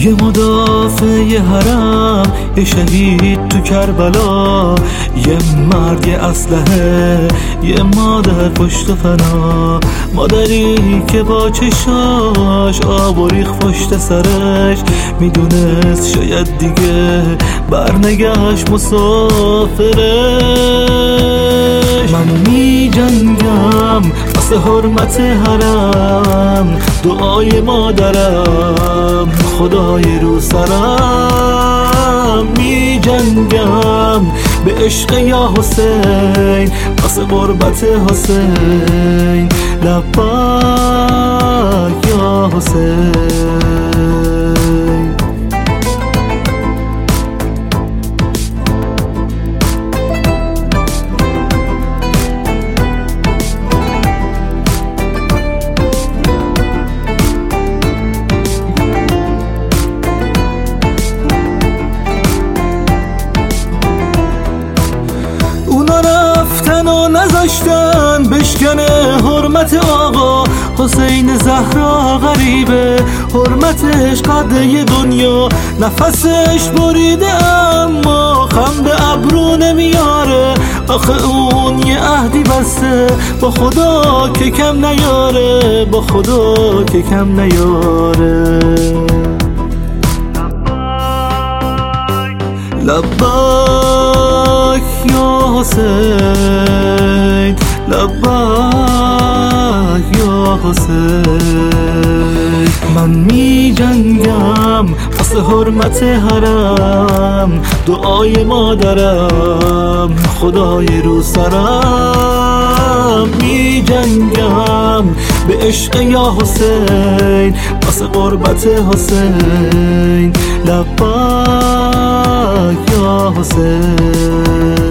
یه مدافع یه حرم، یه شهید تو کربلا، یه مرد یه اسلحه، یه مادر پشت و فنا. مادری که با چشاش آب و ریخ پشت سرش، میدونست شاید دیگه برنگشت مسافرش. من می جنگم واسه حرمت حرم، دعای مادرم خدای رو سرم. می جنگم به عشق یا حسین، واسه غربت حسین. لبیک یا حسین. رفتن و نذاشتن بشکنه حرمت آقا حسین زهرا. غریبه حرمتش قده دنیا، نفسش بریده اما خم به ابرو نمیاره. آخه اون یه عهدی بسته با خدا که کم نیاره، با خدا که کم نیاره. لبیک یا حسین، لبیک یا حسین. من می جنگم واسه حرمت حرم، دعای مادرم خدای رو سرم. می جنگم به عشق یا حسین، واسه غربت حسین. لبیک یا حسین.